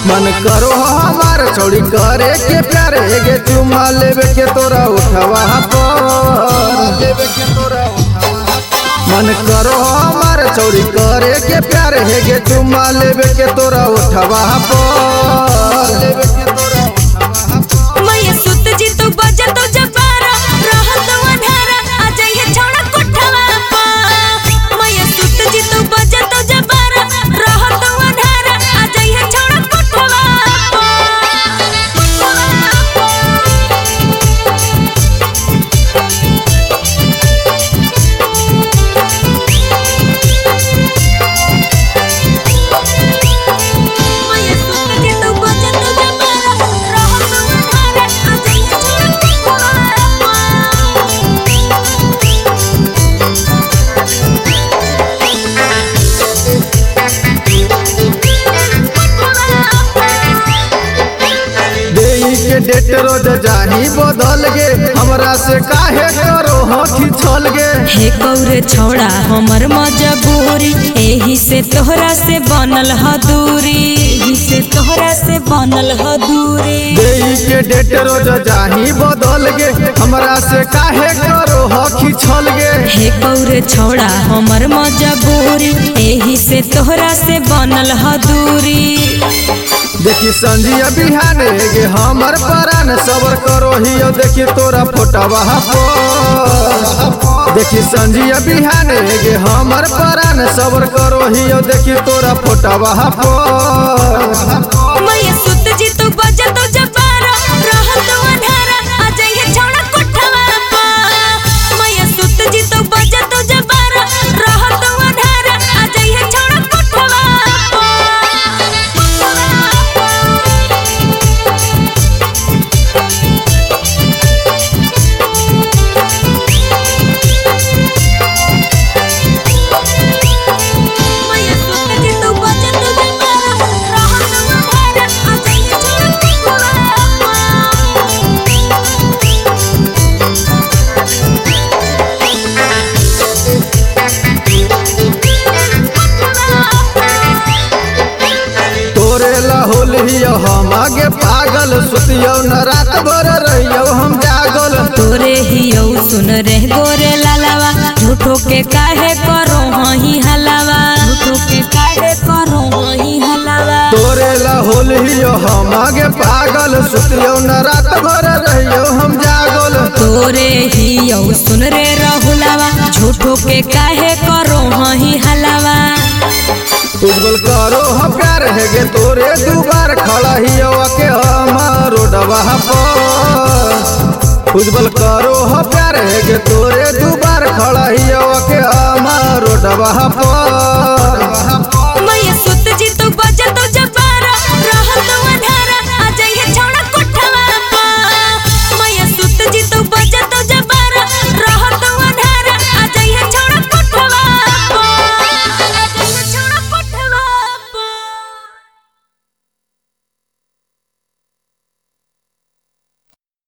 मन करो हमार छोड़ी करे के प्यारे गे चुमा लेवे के तोरा उठवा पर मन करो हमार छोड़ी करे के प्यारे गे चुमा लेवे के तोरा उठवा पर मैं सुत जी तू बजा तो जबारा रहत वनहरा आ जाइए छौड़ा कोठवा पर मैं सुत जी तू बजा तो जबारा रहत वनहरा आ जाइए छौड़ा कोठवा डेट रोज जाही बदल गे हमरा से काहे करो हथी छल गे हे कौरे छौड़ा हमर मजबूरी एही से तोहरा से बनल ह दूरी एही से तोहरा से बनल ह दूरी देई के डेट रोज जाही बदल गे हमरा से काहे करो हथी छल गे हे कौरे छौड़ा हमर मजबूरी एही से तोहरा से बनल ह दूरी देखी संजिया बिहाने गे हमर परान सबर करो हियो देखी तोरा फोटवा पर देखी संजिया बिहाने गे हमर परान सबर करो हियो देखी तोरा फोटवा पर मैं सुत जी तू बजा तो जबारा रहत वनहरा आ जाइए छौड़ा कोठवा पर मैं सुत जी तू बजा तो जबारा रहत वनहरा आ जाइए छौड़ा कोठवा हम आगे पागल सुतियो न रात भर रहियो हम जागल तोरे हियो सुन रे गोरे लालावा झूठो के काहे करो हही हलावा झूठो के काहे करो हही हलावा तोरे ला होल हियो हम आगे पागल सुतियो न रात भर रहियो हम जागल तोरे हियो सुन रे रहुलावा झूठो के काहे करो हही हलावा उज्जवल करो हम प्यार है गे तोरे दुबार खड़ा हियो के हमारो डबा पर उज्जवल करो हम प्यार है गे तोरे दुबार खड़ा हियो के हमारो डबा पर